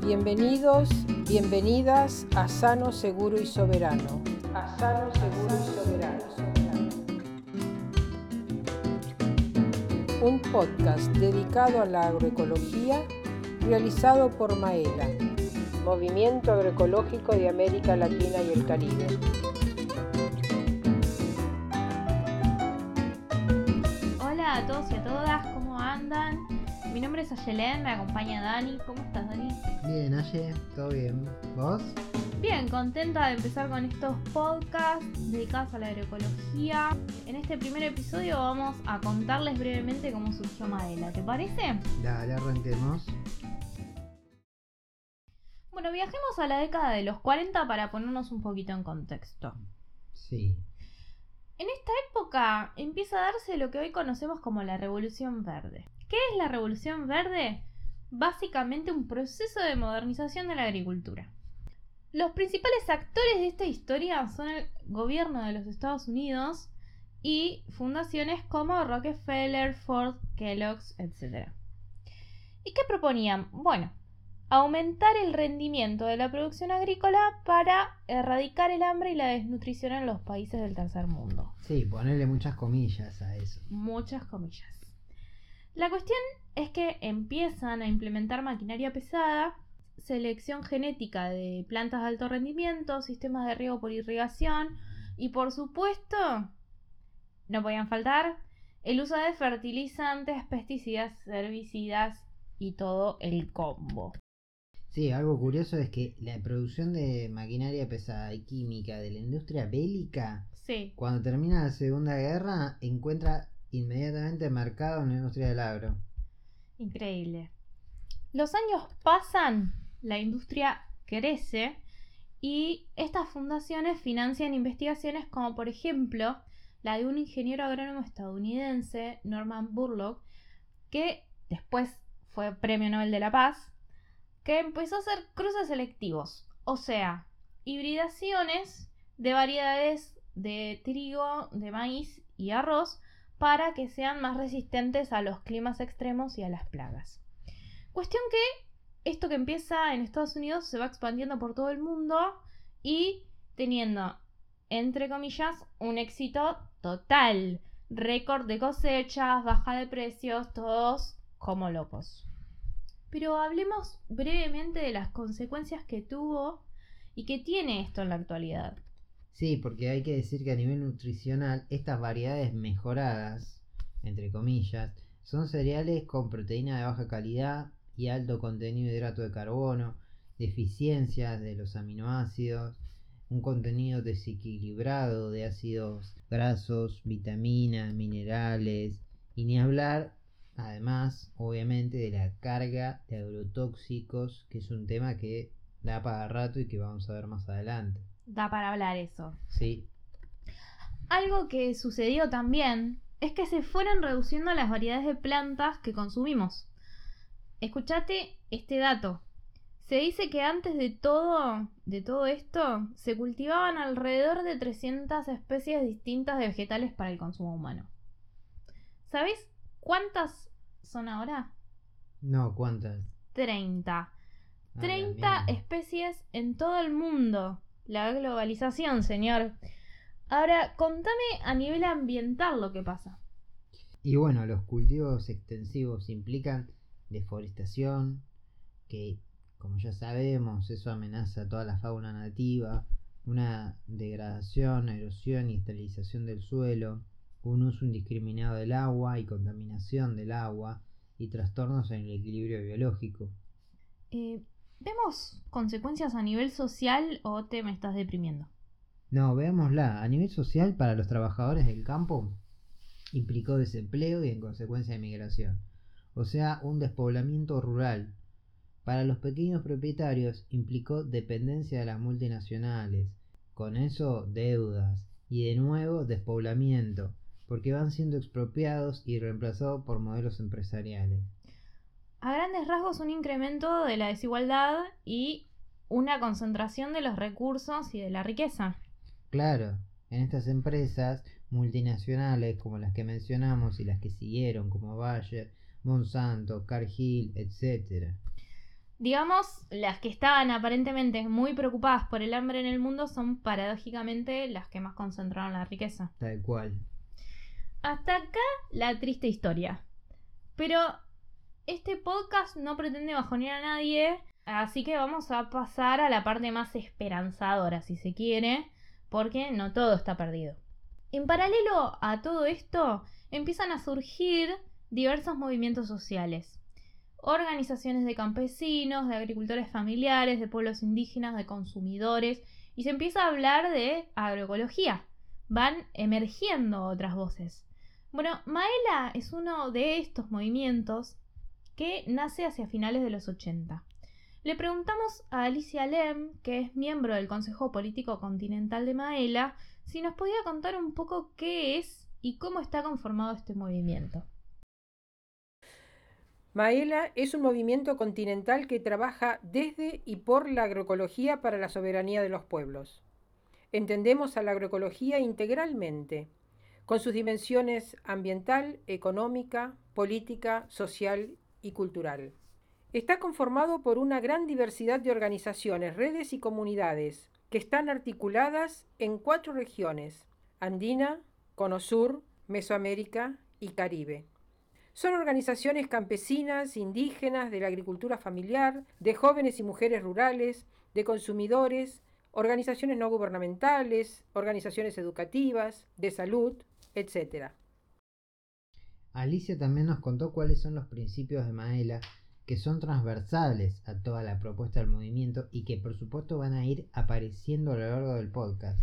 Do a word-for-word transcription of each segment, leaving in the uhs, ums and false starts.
Bienvenidos, bienvenidas a Sano, Seguro y Soberano. A Sano, Seguro y Soberano. Un podcast dedicado a la agroecología realizado por Maela, Movimiento Agroecológico de América Latina y el Caribe. Hola a todos y a todas, ¿cómo andan? Mi nombre es Ayelén, me acompaña Dani. ¿Cómo estás, Dani? Bien, Aye, todo bien. ¿Vos? Bien, contenta de empezar con estos podcasts dedicados a la agroecología. En este primer episodio vamos a contarles brevemente cómo surgió Maela, ¿te parece? Dale, arranquemos. Bueno, viajemos a la década de los cuarenta para ponernos un poquito en contexto. Sí. En esta época empieza a darse lo que hoy conocemos como la Revolución Verde. ¿Qué es la Revolución Verde? Básicamente un proceso de modernización de la agricultura. Los principales actores de esta historia son el gobierno de los Estados Unidos y fundaciones como Rockefeller, Ford, Kellogg's, etcétera. ¿Y qué proponían? Bueno, aumentar el rendimiento de la producción agrícola para erradicar el hambre y la desnutrición en los países del tercer mundo. Sí, ponerle muchas comillas a eso. Muchas comillas. La cuestión es que empiezan a implementar maquinaria pesada, selección genética de plantas de alto rendimiento, sistemas de riego por irrigación y, por supuesto, no podían faltar el uso de fertilizantes, pesticidas, herbicidas y todo el combo. Sí, algo curioso es que la producción de maquinaria pesada y química de la industria bélica, sí, cuando termina la Segunda Guerra, encuentra inmediatamente mercado en la industria del agro. Increíble. Los años pasan, la industria crece y estas fundaciones financian investigaciones como, por ejemplo, la de un ingeniero agrónomo estadounidense, Norman Borlaug, que después fue Premio Nobel de la Paz, que empezó a hacer cruces selectivos, o sea, hibridaciones de variedades de trigo, de maíz y arroz para que sean más resistentes a los climas extremos y a las plagas. Cuestión que esto que empieza en Estados Unidos se va expandiendo por todo el mundo y teniendo, entre comillas, un éxito total. Récord de cosechas, baja de precios, todos como locos. Pero hablemos brevemente de las consecuencias que tuvo y que tiene esto en la actualidad. Sí, porque hay que decir que a nivel nutricional, estas variedades mejoradas, entre comillas, son cereales con proteína de baja calidad y alto contenido de hidrato de carbono, deficiencias de los aminoácidos, un contenido desequilibrado de ácidos grasos, vitaminas, minerales, y ni hablar, además, obviamente, de la carga de agrotóxicos, que es un tema que da para rato y que vamos a ver más adelante. Da para hablar eso. Sí. Algo que sucedió también es que se fueron reduciendo las variedades de plantas que consumimos. Escuchate este dato. Se dice que antes de todo, de todo esto, se cultivaban alrededor de trescientas especies distintas de vegetales para el consumo humano. ¿Sabés cuántas son ahora? No, ¿cuántas? treinta. Ah, treinta bien. especies en todo el mundo. La globalización, señor. Ahora, contame a nivel ambiental lo que pasa. Y bueno, los cultivos extensivos implican deforestación, que como ya sabemos, eso amenaza a toda la fauna nativa, una degradación, erosión y esterilización del suelo, un uso indiscriminado del agua y contaminación del agua, y trastornos en el equilibrio biológico. Eh, ¿Vemos consecuencias a nivel social o te me estás deprimiendo? No, veámosla. A nivel social, para los trabajadores del campo, implicó desempleo y en consecuencia emigración, o sea, un despoblamiento rural. Para los pequeños propietarios implicó dependencia de las multinacionales, con eso deudas, y de nuevo despoblamiento, porque van siendo expropiados y reemplazados por modelos empresariales. A grandes rasgos, un incremento de la desigualdad y una concentración de los recursos y de la riqueza. Claro, en estas empresas multinacionales como las que mencionamos y las que siguieron como Bayer, Monsanto, Cargill, etcétera. Digamos, las que estaban aparentemente muy preocupadas por el hambre en el mundo son paradójicamente las que más concentraron la riqueza. Tal cual. Hasta acá la triste historia. Pero este podcast no pretende bajonear a nadie, así que vamos a pasar a la parte más esperanzadora, si se quiere, porque no todo está perdido. En paralelo a todo esto, empiezan a surgir diversos movimientos sociales. Organizaciones de campesinos, de agricultores familiares, de pueblos indígenas, de consumidores, y se empieza a hablar de agroecología. Van emergiendo otras voces. Bueno, Maela es uno de estos movimientos que nace hacia finales de los ochenta. Le preguntamos a Alicia Lem, que es miembro del Consejo Político Continental de Maela, si nos podía contar un poco qué es y cómo está conformado este movimiento. Maela es un movimiento continental que trabaja desde y por la agroecología para la soberanía de los pueblos. Entendemos a la agroecología integralmente, con sus dimensiones ambiental, económica, política, social y cultural. Está conformado por una gran diversidad de organizaciones, redes y comunidades que están articuladas en cuatro regiones: Andina, Cono Sur, Mesoamérica y Caribe. Son organizaciones campesinas, indígenas, de la agricultura familiar, de jóvenes y mujeres rurales, de consumidores, organizaciones no gubernamentales, organizaciones educativas, de salud, etcétera. Alicia también nos contó cuáles son los principios de Maela, que son transversales a toda la propuesta del movimiento y que por supuesto van a ir apareciendo a lo largo del podcast.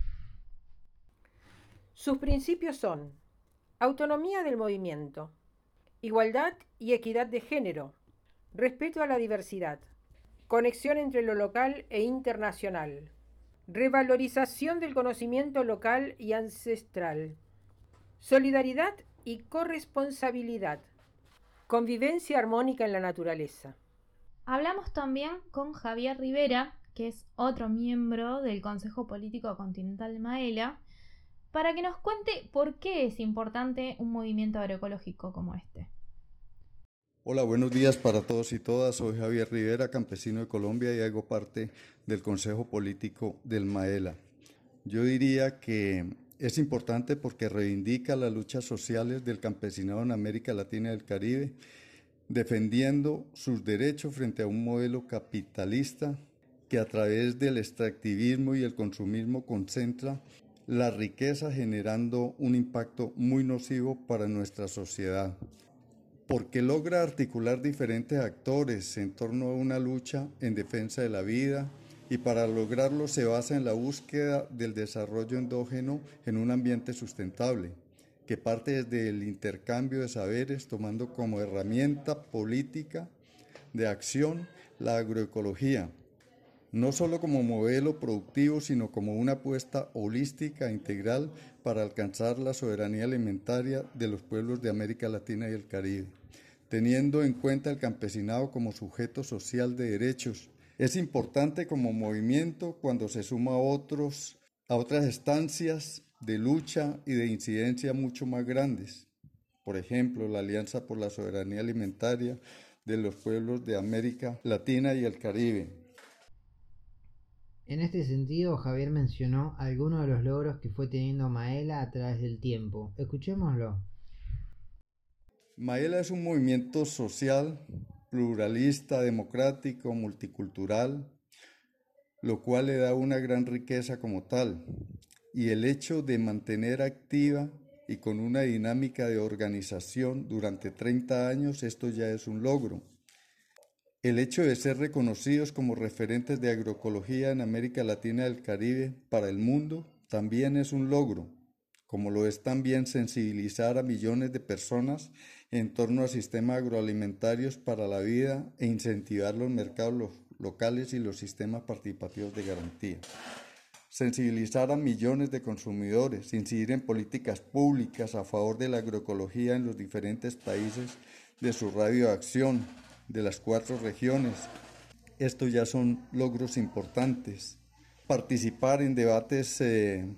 Sus principios son: autonomía del movimiento, igualdad y equidad de género, respeto a la diversidad, conexión entre lo local e internacional, revalorización del conocimiento local y ancestral, solidaridad y corresponsabilidad, convivencia armónica en la naturaleza. Hablamos también con Javier Rivera, que es otro miembro del Consejo Político Continental de Maela, para que nos cuente por qué es importante un movimiento agroecológico como este. Hola, buenos días para todos y todas. Soy Javier Rivera, campesino de Colombia, y hago parte del Consejo Político del Maela. Yo diría que es importante porque reivindica las luchas sociales del campesinado en América Latina y el Caribe, defendiendo sus derechos frente a un modelo capitalista que a través del extractivismo y el consumismo concentra la riqueza, generando un impacto muy nocivo para nuestra sociedad. Porque logra articular diferentes actores en torno a una lucha en defensa de la vida, y para lograrlo se basa en la búsqueda del desarrollo endógeno en un ambiente sustentable, que parte desde el intercambio de saberes, tomando como herramienta política de acción la agroecología, no solo como modelo productivo, sino como una apuesta holística e integral para alcanzar la soberanía alimentaria de los pueblos de América Latina y el Caribe, teniendo en cuenta el campesinado como sujeto social de derechos. Es importante como movimiento cuando se suma a, otros, a otras estancias de lucha y de incidencia mucho más grandes. Por ejemplo, la Alianza por la Soberanía Alimentaria de los Pueblos de América Latina y el Caribe. En este sentido, Javier mencionó algunos de los logros que fue teniendo Maela a través del tiempo. Escuchémoslo. Maela es un movimiento social, pluralista, democrático, multicultural, lo cual le da una gran riqueza como tal. Y el hecho de mantener activa y con una dinámica de organización durante treinta años, esto ya es un logro. El hecho de ser reconocidos como referentes de agroecología en América Latina y el Caribe para el mundo también es un logro, como lo es también sensibilizar a millones de personas en torno a sistemas agroalimentarios para la vida e incentivar los mercados lo- locales y los sistemas participativos de garantía. Sensibilizar a millones de consumidores, incidir en políticas públicas a favor de la agroecología en los diferentes países de su radio de acción, de las cuatro regiones. Estos ya son logros importantes. Participar en debates eh,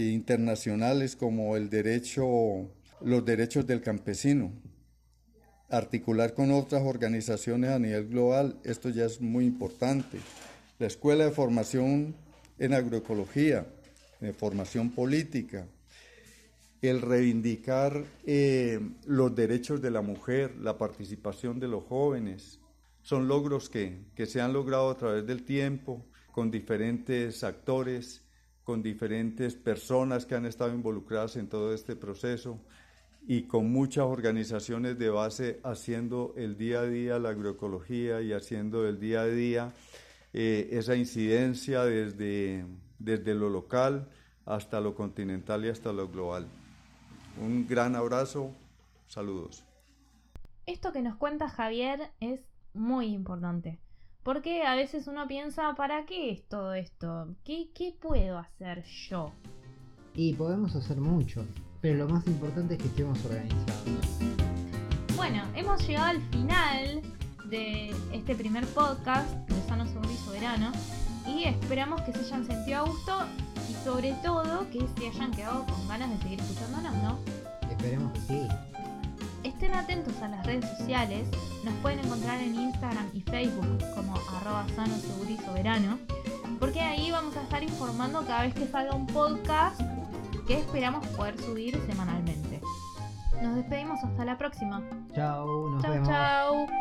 internacionales como el derecho, los derechos del campesino. articular con otras organizaciones a nivel global, esto ya es muy importante. La Escuela de Formación en Agroecología, de formación política, el reivindicar eh, los derechos de la mujer, la participación de los jóvenes, son logros que, que se han logrado a través del tiempo, con diferentes actores, con diferentes personas que han estado involucradas en todo este proceso y con muchas organizaciones de base haciendo el día a día la agroecología y haciendo el día a día eh, esa incidencia desde, desde lo local hasta lo continental y hasta lo global. Un gran abrazo, saludos. Esto que nos cuenta Javier es muy importante, porque a veces uno piensa, ¿para qué es todo esto? ¿Qué, qué puedo hacer yo? Y podemos hacer mucho, pero lo más importante es que estemos organizados. Bueno, hemos llegado al final de este primer podcast de Sano, Seguro y Soberano y esperamos que se hayan sentido a gusto y sobre todo que se hayan quedado con ganas de seguir escuchándonos, ¿no? Esperemos que sí. Estén atentos a las redes sociales, nos pueden encontrar en Instagram y Facebook como arroba sano, seguro y soberano, porque ahí vamos a estar informando cada vez que salga un podcast que esperamos poder subir semanalmente. Nos despedimos hasta la próxima. Chau, nos Chau, vemos. chau.